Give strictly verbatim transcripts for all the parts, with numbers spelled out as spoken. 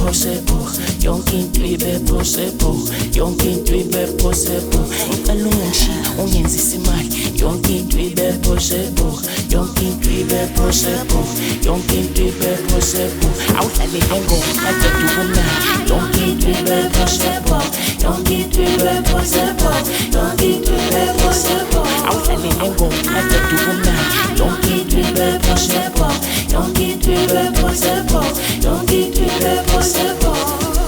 possible, yonke into ibe possible, yonke into ibe possible. Uqala ungishi ungenzisa imali, yonke into ibe possible, yonke into ibe possible, yonke into ibe possible. Awudlale ngengoma kade ukumnandi, yonke into ibe possible, yonke into ibe possible, yonke into ibe possible. Awudlale ngengoma kade ukumnandi, yonke into ibe possible, yonke into ibe possible, yonke into ibe possible.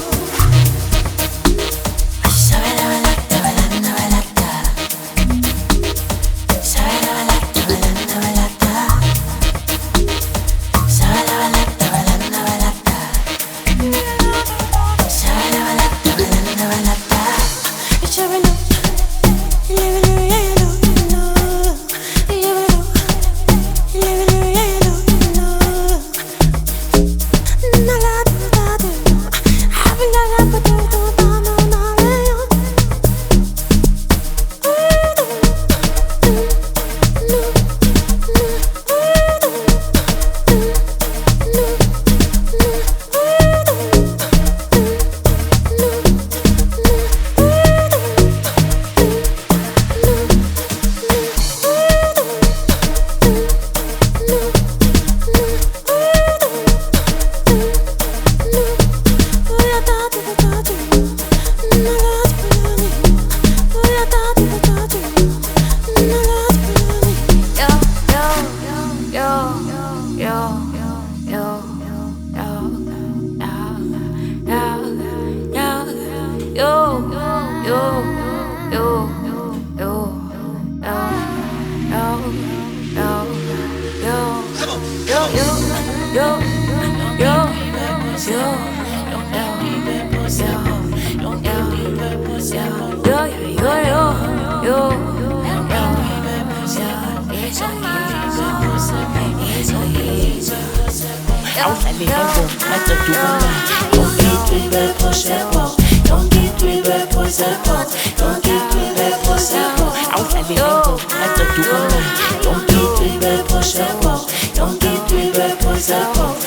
Awudlale ngengoma kade ukumnandi, yonke into ibe possible, yonke into ibe possible, yonke into ibe possible. Awudlale ngengoma kade ukumnandi, yonke into ibe possible, yonke into ibe possible.